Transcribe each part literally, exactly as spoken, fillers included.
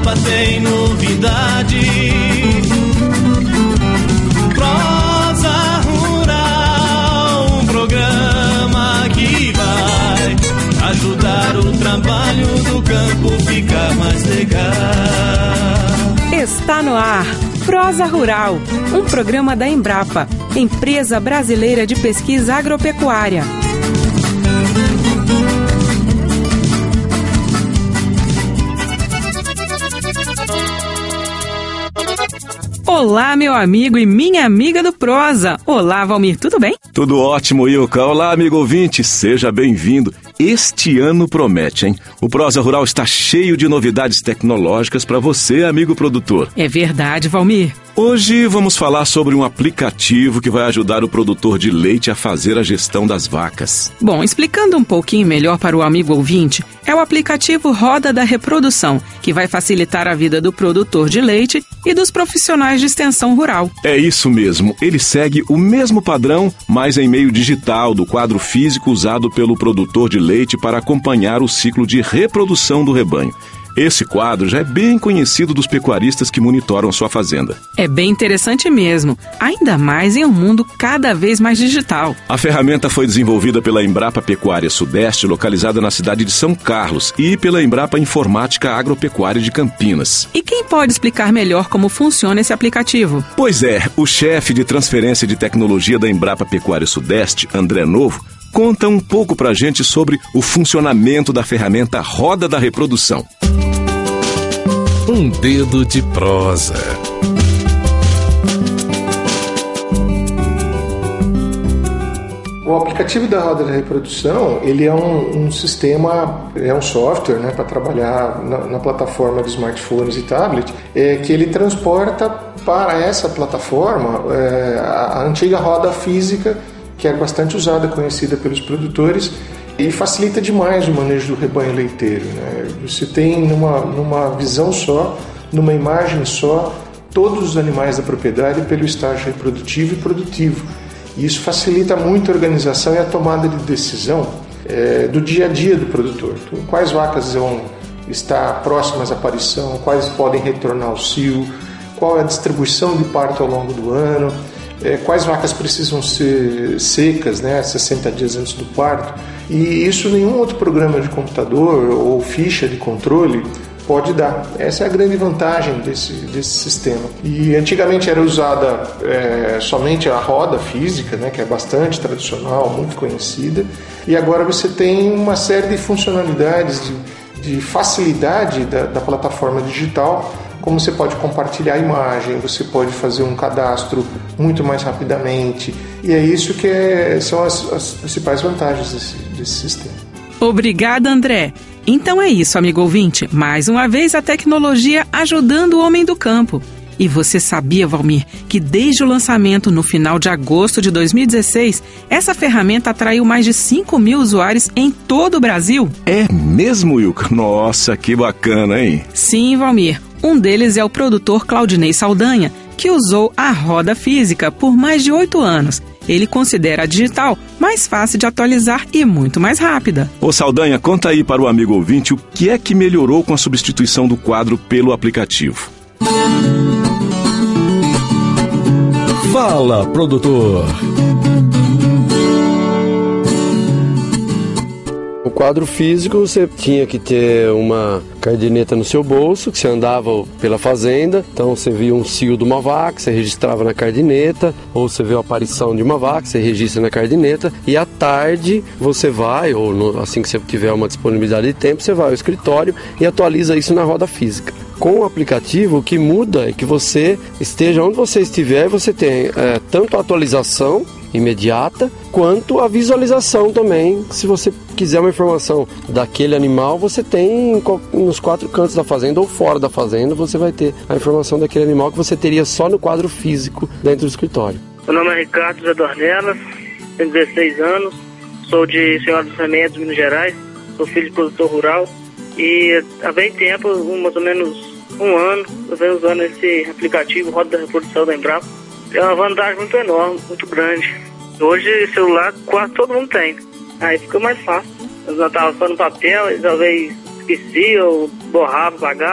Embrapa tem novidade. Prosa Rural, um programa que vai ajudar o trabalho do campo ficar mais legal. Está no ar Prosa Rural, um programa da Embrapa, Empresa Brasileira de Pesquisa Agropecuária. Olá, meu amigo e minha amiga do Prosa. Olá, Valmir, tudo bem? Tudo ótimo, Ilka. Olá, amigo ouvinte, seja bem-vindo. Este ano promete, hein? O Prosa Rural está cheio de novidades tecnológicas para você, amigo produtor. É verdade, Valmir. Hoje vamos falar sobre um aplicativo que vai ajudar o produtor de leite a fazer a gestão das vacas. Bom, explicando um pouquinho melhor para o amigo ouvinte, é o aplicativo Roda da Reprodução, que vai facilitar a vida do produtor de leite e dos profissionais de extensão rural. É isso mesmo, ele segue o mesmo padrão, mas em meio digital do quadro físico usado pelo produtor de leite para acompanhar o ciclo de reprodução do rebanho. Esse quadro já é bem conhecido dos pecuaristas que monitoram sua fazenda. É bem interessante mesmo, ainda mais em um mundo cada vez mais digital. A ferramenta foi desenvolvida pela Embrapa Pecuária Sudeste, localizada na cidade de São Carlos, e pela Embrapa Informática Agropecuária de Campinas. E quem pode explicar melhor como funciona esse aplicativo? Pois é, o chefe de transferência de tecnologia da Embrapa Pecuária Sudeste, André Novo, conta um pouco pra gente sobre o funcionamento da ferramenta Roda da Reprodução. Um dedo de prosa. O aplicativo da Roda da Reprodução, ele é um, um sistema, é um software, né, para trabalhar na, na plataforma de smartphones e tablet, é, que ele transporta para essa plataforma é, a, a antiga roda física, que é bastante usada, conhecida pelos produtores, e facilita demais o manejo do rebanho leiteiro, né? Você tem numa, numa visão só, numa imagem só, todos os animais da propriedade pelo estágio reprodutivo e produtivo. E isso facilita muito a organização e a tomada de decisão é, do dia a dia do produtor. Então, quais vacas vão estar próximas à aparição, quais podem retornar ao cio, qual é a distribuição de parto ao longo do ano, é, quais vacas precisam ser secas, né, sessenta dias antes do parto. E isso nenhum outro programa de computador ou ficha de controle pode dar. Essa é a grande vantagem desse, desse sistema. E antigamente era usada é, somente a roda física, né, que é bastante tradicional, muito conhecida, e agora você tem uma série de funcionalidades, de, de facilidade da, da plataforma digital, como você pode compartilhar a imagem, você pode fazer um cadastro muito mais rapidamente, e é isso que é, são as, as principais vantagens desse, desse sistema. Obrigada, André. Então é isso, amigo ouvinte. Mais uma vez a tecnologia ajudando o homem do campo. E você sabia, Valmir, que desde o lançamento no final de agosto de dois mil e dezesseis, essa ferramenta atraiu mais de cinco mil usuários em todo o Brasil? É mesmo, Ilka? Nossa, que bacana, hein? Sim, Valmir. Um deles é o produtor Claudinei Saldanha, que usou a roda física por mais de oito anos. Ele considera a digital mais fácil de atualizar e muito mais rápida. Ô Saldanha, conta aí para o amigo ouvinte o que é que melhorou com a substituição do quadro pelo aplicativo. Fala, produtor! O quadro físico, você tinha que ter uma caderneta no seu bolso, que você andava pela fazenda, então você via um cio de uma vaca, você registrava na caderneta, ou você vê a aparição de uma vaca, você registra na caderneta, e à tarde você vai, ou no, assim que você tiver uma disponibilidade de tempo, você vai ao escritório e atualiza isso na roda física. Com o aplicativo, o que muda é que você esteja onde você estiver, você tem é, tanto a atualização imediata, quanto a visualização também. Se você quiser uma informação daquele animal, você tem nos quatro cantos da fazenda ou fora da fazenda, você vai ter a informação daquele animal que você teria só no quadro físico dentro do escritório. Meu nome é Ricardo Zé Dornelas, tenho dezesseis anos, sou de Senhora dos Remédios, Minas Gerais, sou filho de produtor rural e há bem tempo, mais ou menos um ano, eu venho usando esse aplicativo Roda da Reprodução da Embrapa. É uma vantagem muito enorme, muito grande. Hoje, celular, quase todo mundo tem. Aí fica mais fácil. Eu anotava só no papel, e talvez esquecia ou borrava, pagava.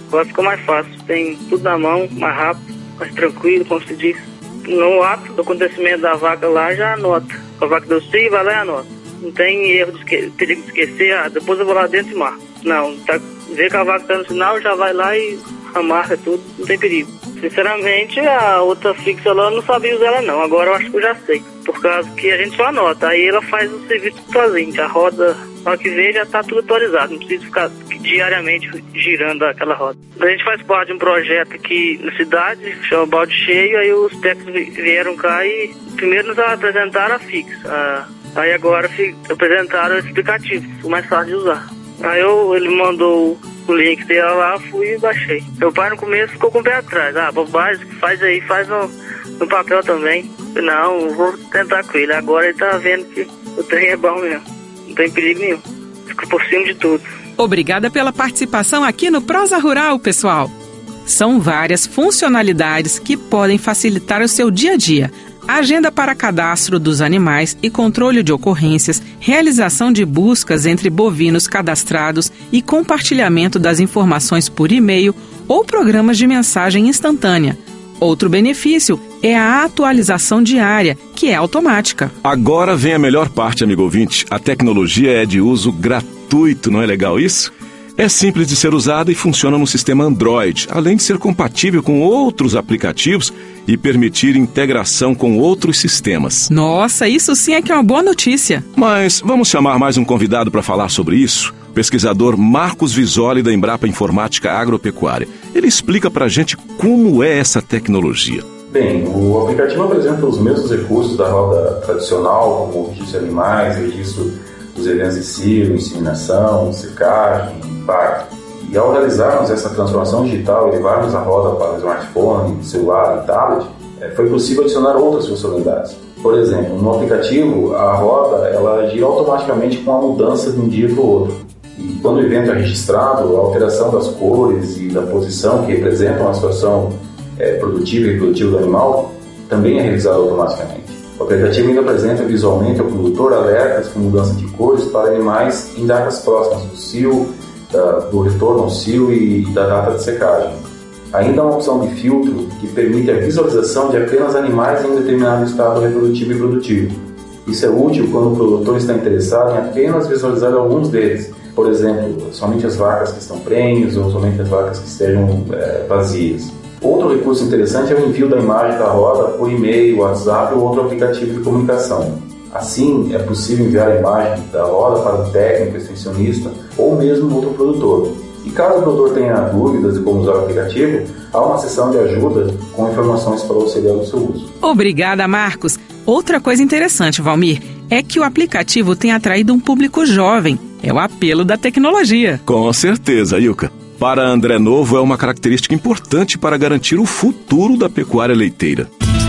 Agora ficou mais fácil, tem tudo na mão, mais rápido, mais tranquilo, como se diz. No ato do acontecimento da vaca lá, já anota. A vaca deu sim, vai lá e anota. Não tem erro de esque- perigo de esquecer, ah, depois eu vou lá dentro e marco. Não, tá, vê que a vaca tá no sinal, já vai lá e amarra tudo, não tem perigo. Sinceramente, a outra fixa lá eu não sabia usar ela não, agora eu acho que eu já sei. Por causa que a gente só anota, aí ela faz o serviço sozinha, a roda, na hora que vê já tá tudo atualizado, não precisa ficar diariamente girando aquela roda. A gente faz parte de um projeto aqui na cidade, chama Balde Cheio, aí os técnicos vieram cá e primeiro nos apresentaram a fixa, a, aí agora fi, apresentaram o explicativo, o mais fácil de usar. Aí eu, ele mandou o link dela lá, fui e baixei. Meu pai no começo ficou com o pé atrás. Ah, bobagem, faz aí, faz no, no papel também. Não, eu vou tentar com ele. Agora ele tá vendo que o trem é bom mesmo. Não tem perigo nenhum. Fica por cima de tudo. Obrigada pela participação aqui no Prosa Rural, pessoal. São várias funcionalidades que podem facilitar o seu dia a dia. Agenda para cadastro dos animais e controle de ocorrências, realização de buscas entre bovinos cadastrados e compartilhamento das informações por e-mail ou programas de mensagem instantânea. Outro benefício é a atualização diária, que é automática. Agora vem a melhor parte, amigo ouvinte. A tecnologia é de uso gratuito, não é legal isso? É simples de ser usada e funciona no sistema Android, além de ser compatível com outros aplicativos e permitir integração com outros sistemas. Nossa, isso sim é que é uma boa notícia. Mas vamos chamar mais um convidado para falar sobre isso? O pesquisador Marcos Visoli, da Embrapa Informática Agropecuária. Ele explica para a gente como é essa tecnologia. Bem, o aplicativo apresenta os mesmos recursos da roda tradicional, como o registro de animais, registro dos eventos de cio, inseminação, secagem, parto. E ao realizarmos essa transformação digital e levarmos a roda para o smartphone, celular e tablet, foi possível adicionar outras funcionalidades. Por exemplo, no aplicativo, a roda ela gira automaticamente com a mudança de um dia para o outro. E quando o evento é registrado, a alteração das cores e da posição que representam a situação é, produtiva e reprodutiva do animal também é realizada automaticamente. O aplicativo ainda apresenta visualmente ao produtor alertas com mudança de cores para animais em datas próximas do cio, da, do retorno ao cio e da data de secagem. Ainda há uma opção de filtro que permite a visualização de apenas animais em determinado estado reprodutivo e produtivo. Isso é útil quando o produtor está interessado em apenas visualizar alguns deles, por exemplo, somente as vacas que estão prenhes ou somente as vacas que estejam é, vazias. Outro recurso interessante é o envio da imagem da roda por e-mail, WhatsApp ou outro aplicativo de comunicação. Assim, é possível enviar a imagem da roda para o técnico, extensionista ou mesmo outro produtor. E caso o produtor tenha dúvidas de como usar o aplicativo, há uma seção de ajuda com informações para auxiliar no seu uso. Obrigada, Marcos. Outra coisa interessante, Valmir, é que o aplicativo tem atraído um público jovem. É o apelo da tecnologia. Com certeza, Ilka. Para André Novo, é uma característica importante para garantir o futuro da pecuária leiteira.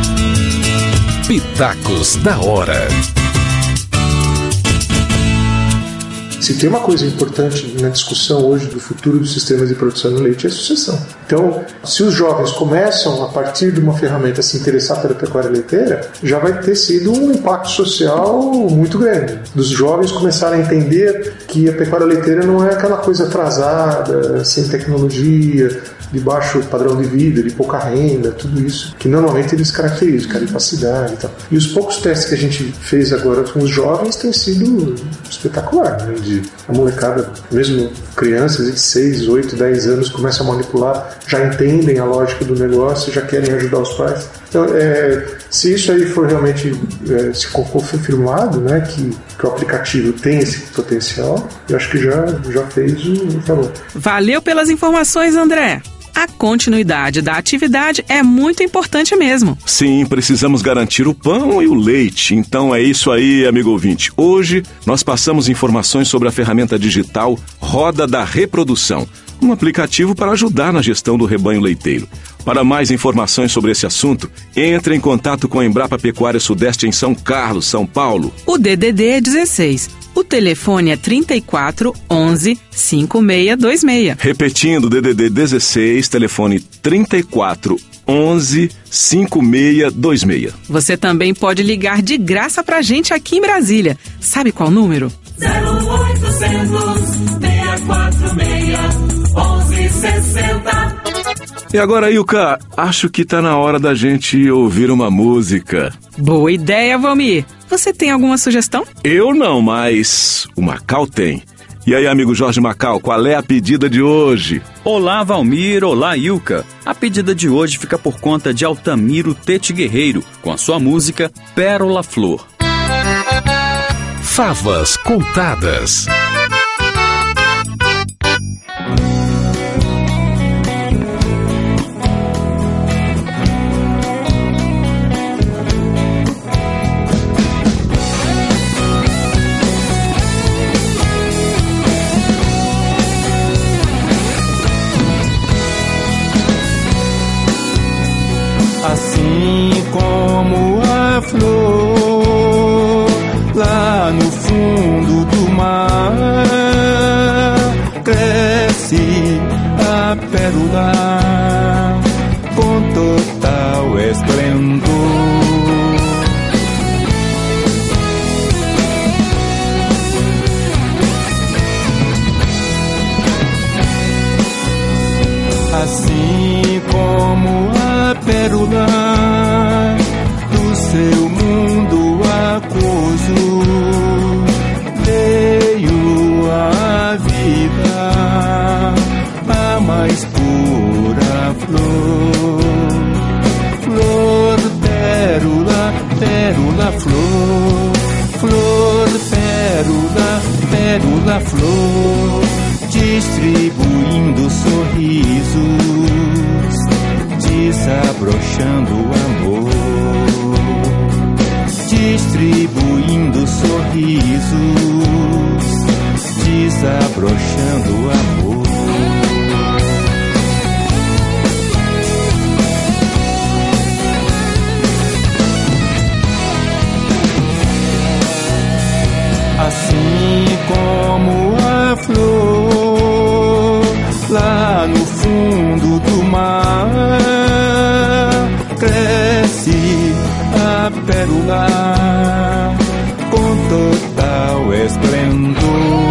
Pitacos da hora. Se tem uma coisa importante na discussão hoje do futuro dos sistemas de produção de leite é a sucessão. Então, se os jovens começam, a partir de uma ferramenta, a se interessar pela pecuária leiteira, já vai ter sido um impacto social muito grande. Dos jovens começarem a entender que a pecuária leiteira não é aquela coisa atrasada, sem tecnologia, de baixo padrão de vida, de pouca renda, tudo isso, que normalmente eles caracterizam, caripacidade e tal. E os poucos testes que a gente fez agora com os jovens têm sido espetacular, né? De a molecada, mesmo crianças de seis, oito, dez anos começam a manipular, já entendem a lógica do negócio, já querem ajudar os pais. Então, é, se isso aí for realmente é, se confirmado, né, que, que o aplicativo tem esse potencial, eu acho que já, já fez o favor. Valeu pelas informações, André. A continuidade da atividade é muito importante mesmo. Sim, precisamos garantir o pão e o leite. Então é isso aí, amigo ouvinte. Hoje nós passamos informações sobre a ferramenta digital Roda da Reprodução, um aplicativo para ajudar na gestão do rebanho leiteiro. Para mais informações sobre esse assunto, entre em contato com a Embrapa Pecuária Sudeste em São Carlos, São Paulo. O D D D é dezesseis. O telefone é trinta e quatro, onze, cinquenta e seis vinte e seis. Repetindo, D D D dezesseis, telefone trinta e quatro, onze, cinquenta e seis vinte e seis. Você também pode ligar de graça pra gente aqui em Brasília. Sabe qual número? zero oitocentos, seis quatro seis, onze sessenta. E agora, Ilka, acho que tá na hora da gente ouvir uma música. Boa ideia, Valmir. Você tem alguma sugestão? Eu não, mas o Macau tem. E aí, amigo Jorge Macau, qual é a pedida de hoje? Olá, Valmir. Olá, Ilka. A pedida de hoje fica por conta de Altamiro Tete Guerreiro, com a sua música Pérola Flor. Favas contadas. Assim como a flor lá no fundo do mar, cresce a pérola com total esplendor. Assim como a pérola do seu mundo aquoso veio a vida, a mais pura flor, flor, pérola, pérola, flor, flor, pérola, pérola, flor, distribuindo sorrisos, desabrochando amor, distribuindo sorrisos, desabrochando amor. Assim como a flor lá no fundo do mar, cresce a pérola com total esplendor.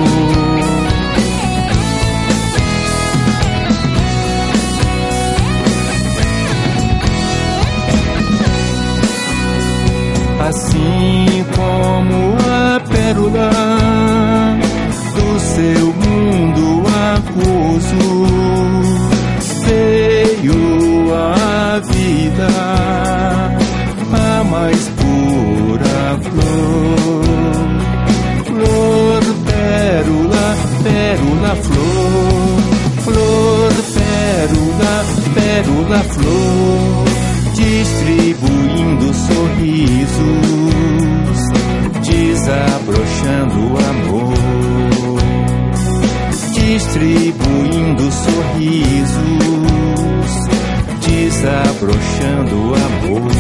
Assim como a pérola do seu mundo aquoso veio a vida, a mais pura flor, flor, pérola, pérola, flor, flor, pérola, pérola, flor, distribuindo sorrisos, desabrochando amor, distribuindo sorrisos, desabrochando amor.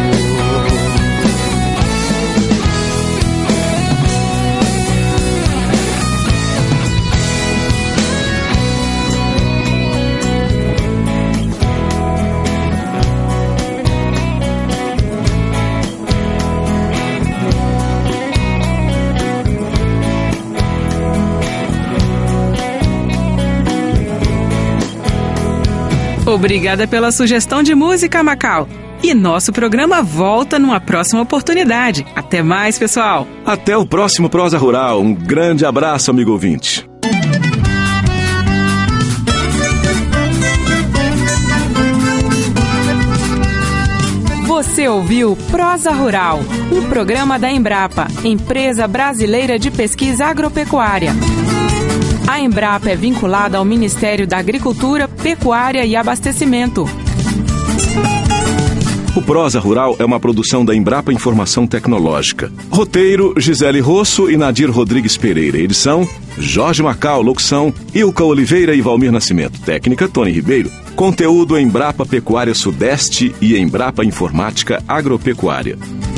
Obrigada pela sugestão de música, Macau. E nosso programa volta numa próxima oportunidade. Até mais, pessoal. Até o próximo Prosa Rural. Um grande abraço, amigo ouvinte. Você ouviu Prosa Rural, um programa da Embrapa, Empresa Brasileira de Pesquisa Agropecuária. A Embrapa é vinculada ao Ministério da Agricultura, Pecuária e Abastecimento. O Prosa Rural é uma produção da Embrapa Informação Tecnológica. Roteiro, Gisele Rosso e Nadir Rodrigues Pereira. Edição, Jorge Macau. Locução, Ilka Oliveira e Valmir Nascimento. Técnica, Tony Ribeiro. Conteúdo, Embrapa Pecuária Sudeste e Embrapa Informática Agropecuária.